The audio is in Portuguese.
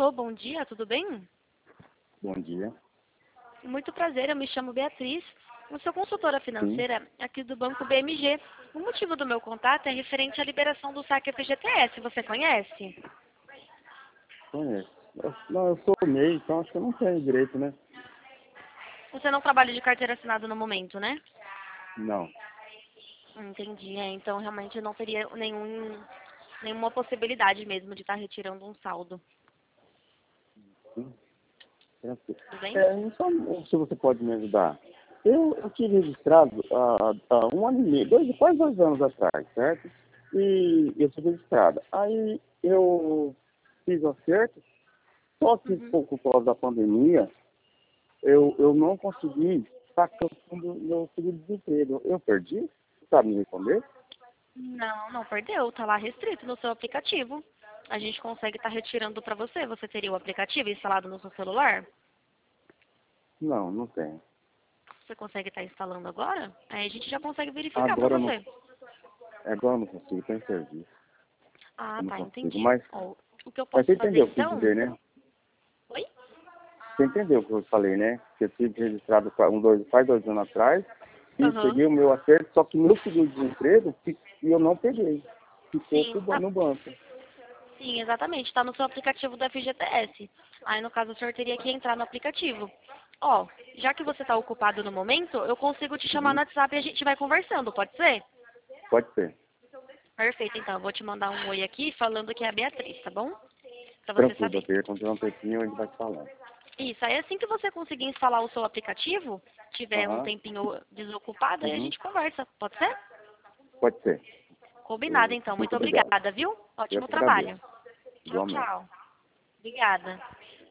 Alô, bom dia, tudo bem? Bom dia. Muito prazer, eu me chamo Beatriz. Eu sou consultora Sim, financeira aqui do Banco BMG. O motivo do meu contato é referente à liberação do saque FGTS. Você conhece? conheço. Eu sou MEI, então acho que eu não tenho direito, né? Você não trabalha de carteira assinada no momento, né? Não. Entendi. Então realmente não teria nenhuma possibilidade mesmo de estar retirando um saldo. Sim, tranquilo. Tudo bem? Só se você pode me ajudar. Eu tive registrado há um ano e meio, quase 2 anos atrás, certo? E eu fui registrado. Aí eu fiz o acerto, só que Uhum. por causa da pandemia, eu não consegui sacar o fundo meu seguro-desemprego. Eu perdi? Você sabe me responder? Não, não perdeu. Tá lá restrito no seu aplicativo. A gente consegue estar retirando para você. Você teria o aplicativo instalado no seu celular? Não, não tenho. Você consegue estar instalando agora? Aí a gente já consegue verificar para Agora eu não, você. agora eu não consigo, estou em serviço. Ah, Eu não tá, consigo. entendi. Mas Ó, o que eu Mas posso você fazer entendeu o que eu quis então? dizer, né? Oi? Você entendeu o que eu falei, né? Que eu tive registrado faz 2 anos atrás e Aham. peguei o meu acerto, só que meu seguro-desemprego eu não peguei. Ficou Sim. Ah, no banco. sim, exatamente. Está no seu aplicativo do FGTS. Aí, no caso, o senhor teria que entrar no aplicativo. Ó, já que você está ocupado no momento, eu consigo te chamar no Uhum. WhatsApp e a gente vai conversando, pode ser? Pode ser. Perfeito, então. Eu vou te mandar um oi aqui falando que é a Beatriz, tá bom? Pra você Tranquilo, saber. Beatriz. Quando tiver um tempinho, a gente vai te falando. Isso, aí assim que você conseguir instalar o seu aplicativo, tiver um Aham. tempinho desocupado, aí a Uhum. gente conversa, pode ser? Pode ser. Combinado, então. Muito Muito obrigado. obrigada, viu? Eu Ótimo que agradeço. trabalho. Tchau, Igualmente. tchau. Obrigada.